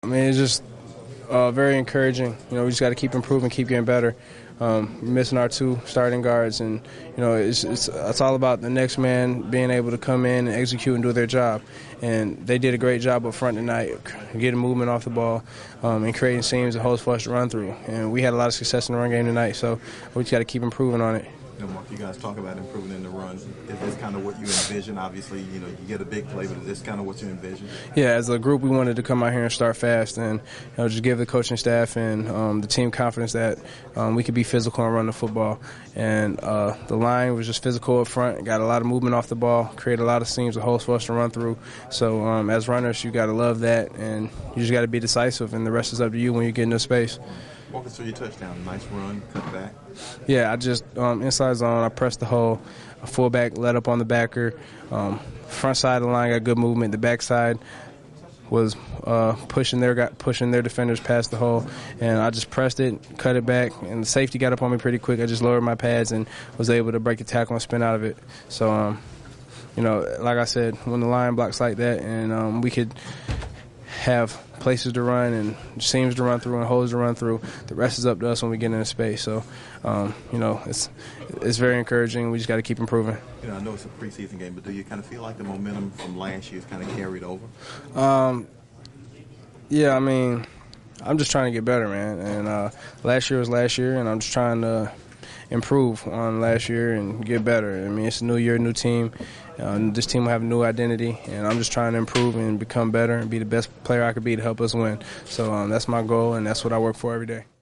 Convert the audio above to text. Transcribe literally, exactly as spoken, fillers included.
I mean, it's just uh, very encouraging. You know, we just got to keep improving, keep getting better. Um, we're missing our two starting guards, and you know, it's, it's it's all about the next man being able to come in and execute and do their job. And they did a great job up front tonight, getting movement off the ball um, and creating seams and holes for us to run through. And we had a lot of success in the run game tonight, so we just got to keep improving on it. You know, Mark, you guys talk about improving in the run. Is this kind of what you envision? Obviously, you know, you get a big play, but is this kind of what you envision? Yeah, as a group, we wanted to come out here and start fast and you know, just give the coaching staff and um, the team confidence that um, we could be physical and run the football. And uh, the line was just physical up front, got a lot of movement off the ball, created a lot of seams and holes for us to run through. So um, as runners, you got to love that, and you just got to be decisive, and the rest is up to you when you get into space. Walk us through your touchdown. Nice run, cut back. Yeah, I just, um, inside zone, I pressed the hole. A fullback let up on the backer. Um, front side of the line got good movement. The back side was uh, pushing their got pushing their defenders past the hole. And I just pressed it, cut it back, and the safety got up on me pretty quick. I just lowered my pads and was able to break the tackle and spin out of it. So, um, you know, like I said, when the line blocks like that and um, we could have places to run and seams to run through and holes to run through, the rest is up to us when we get into space. So, um, you know, it's it's very encouraging. We just got to keep improving. You know, I know it's a preseason game, but do you kind of feel like the momentum from last year is kind of carried over? Um, yeah, I mean, I'm just trying to get better, man. And uh, last year was last year, and I'm just trying to improve on last year and get better. I mean, it's a new year, new team. Uh, this team will have a new identity, and I'm just trying to improve and become better and be the best player I could be to help us win. So um, that's my goal, and that's what I work for every day.